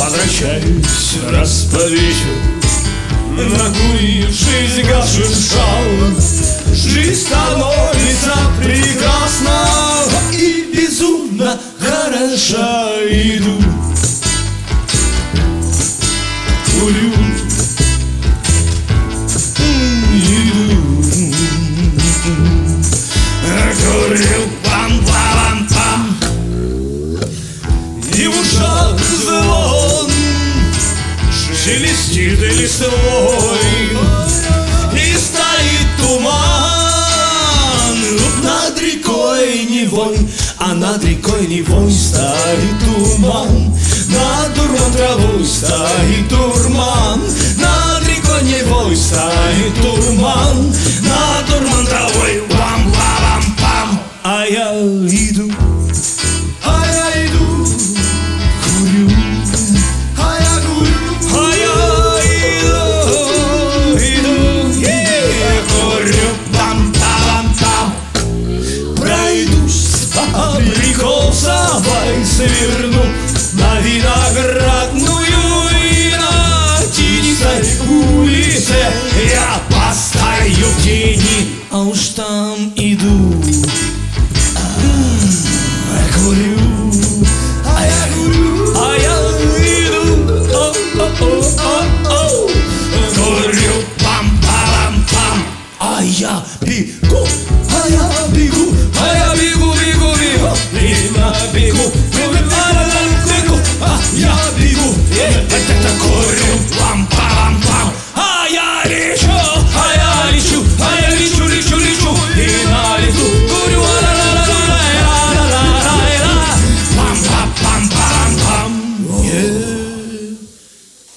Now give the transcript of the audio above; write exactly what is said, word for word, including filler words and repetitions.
возвращаюсь раз под вечер, накурившись гашиш шал. Жизнь становится прекрасна и безумно хороша. Иду, курю, иду, курю, пам-пам-пам, и в ушах звон шелестит листвой, и стоит туман над рекой Невой, а над рекой Невой стоит туман, над дурман травой стоит дурман, над рекой Невой стоит туман, над дурман травой пам-пам-пам. А я иду, а я иду, курю, а я курю, а я иду, иду, е, курю, пам-пам-пам. Пройдусь по абрикосовой, сверну на виноградную, и на тенистой улице я постою в тени, а уж там иду, курю, а я курю, а я иду, о-о-о-о-о, курю, пам-пам-пам. А я бегу, а я бегу, а я бегу, бегу, бегу, я бегу, бегу, а я бегу, я бегу, курю, пам-пам.